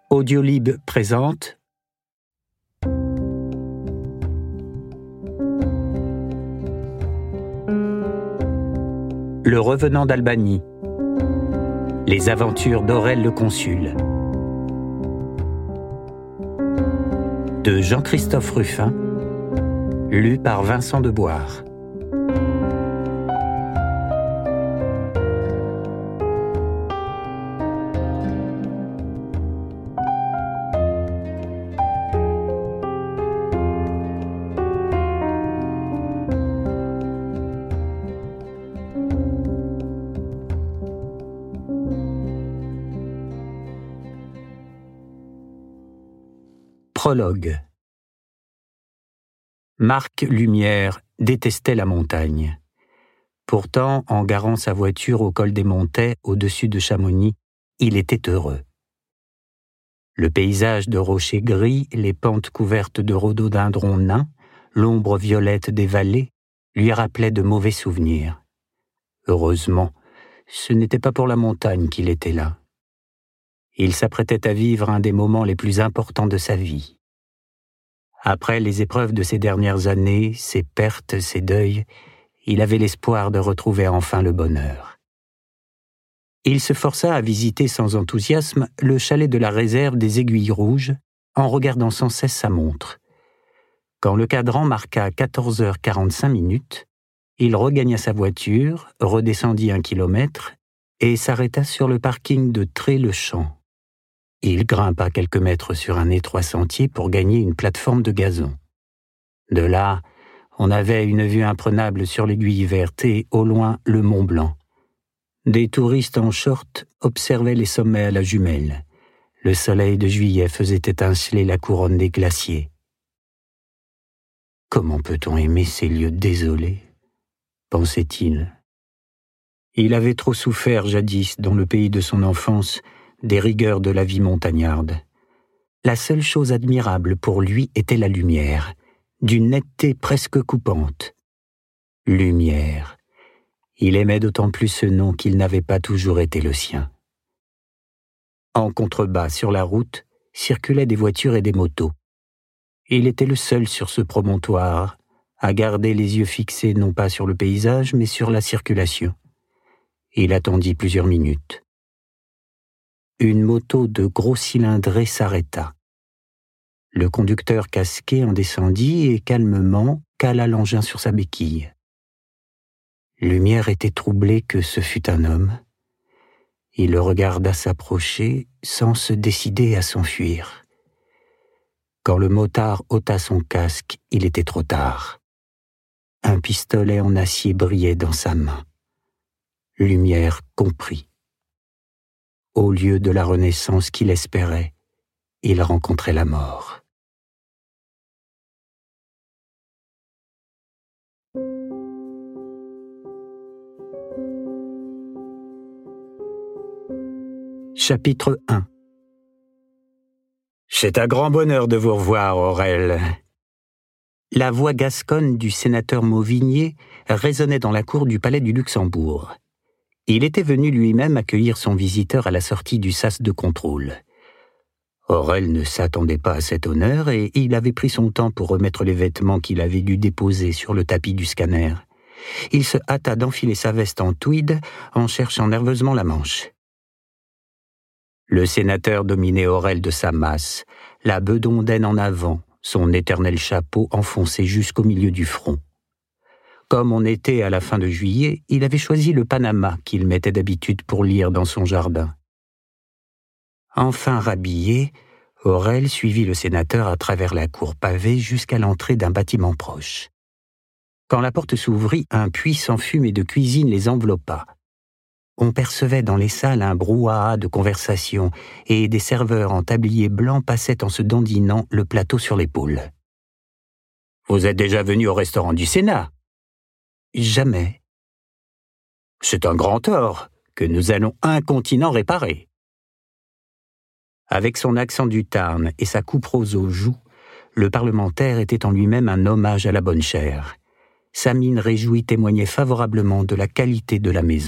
Audiolib présente Le revenant d'Albanie. Les aventures d'Aurel le Consul. De Jean-Christophe Ruffin, lu par Vincent Deboire. Prologue. Marc Lumière détestait la montagne. Pourtant, en garant sa voiture au col des Montets, au-dessus de Chamonix, il était heureux. Le paysage de rochers gris, les pentes couvertes de rhododendrons nains, l'ombre violette des vallées, lui rappelaient de mauvais souvenirs. Heureusement, ce n'était pas pour la montagne qu'il était là. Il s'apprêtait à vivre un des moments les plus importants de sa vie. Après les épreuves de ces dernières années, ses pertes, ses deuils, il avait l'espoir de retrouver enfin le bonheur. Il se força à visiter sans enthousiasme le chalet de la réserve des Aiguilles Rouges, en regardant sans cesse sa montre. Quand le cadran marqua 14h45, il regagna sa voiture, redescendit 1 kilomètre et s'arrêta sur le parking de Tré-le-Champ. Il grimpa quelques mètres sur un étroit sentier pour gagner une plateforme de gazon. De là, on avait une vue imprenable sur l'Aiguille Verte et, au loin, le Mont Blanc. Des touristes en short observaient les sommets à la jumelle. Le soleil de juillet faisait étinceler la couronne des glaciers. Comment peut-on aimer ces lieux désolés ? Pensait-il. Il avait trop souffert jadis, dans le pays de son enfance, des rigueurs de la vie montagnarde. La seule chose admirable pour lui était la lumière, d'une netteté presque coupante. Lumière. Il aimait d'autant plus ce nom qu'il n'avait pas toujours été le sien. En contrebas, sur la route, circulaient des voitures et des motos. Il était le seul sur ce promontoire, à garder les yeux fixés non pas sur le paysage, mais sur la circulation. Il attendit plusieurs minutes. Une moto de gros cylindrés s'arrêta. Le conducteur casqué en descendit et calmement cala l'engin sur sa béquille. Lumière était troublé que ce fût un homme. Il le regarda s'approcher sans se décider à s'enfuir. Quand le motard ôta son casque, il était trop tard. Un pistolet en acier brillait dans sa main. Lumière comprit. Au lieu de la renaissance qu'il espérait, il rencontrait la mort. Chapitre 1. C'est un grand bonheur de vous revoir, Aurel. La voix gasconne du sénateur Mauvigné résonnait dans la cour du palais du Luxembourg. Il était venu lui-même accueillir son visiteur à la sortie du sas de contrôle. Aurel ne s'attendait pas à cet honneur et il avait pris son temps pour remettre les vêtements qu'il avait dû déposer sur le tapis du scanner. Il se hâta d'enfiler sa veste en tweed en cherchant nerveusement la manche. Le sénateur dominait Aurel de sa masse, la bedomdaine en avant, son éternel chapeau enfoncé jusqu'au milieu du front. Comme on était à la fin de juillet, il avait choisi le Panama qu'il mettait d'habitude pour lire dans son jardin. Enfin rhabillé, Aurel suivit le sénateur à travers la cour pavée jusqu'à l'entrée d'un bâtiment proche. Quand la porte s'ouvrit, un puissant fumée de cuisine les enveloppa. On percevait dans les salles un brouhaha de conversation et des serveurs en tablier blanc passaient en se dandinant le plateau sur l'épaule. « Vous êtes déjà venu au restaurant du Sénat ?» Jamais. C'est un grand tort que nous allons incontinent réparer. Avec son accent du Tarn et sa coupe rose aux joues, le parlementaire était en lui-même un hommage à la bonne chère. Sa mine réjouie témoignait favorablement de la qualité de la maison.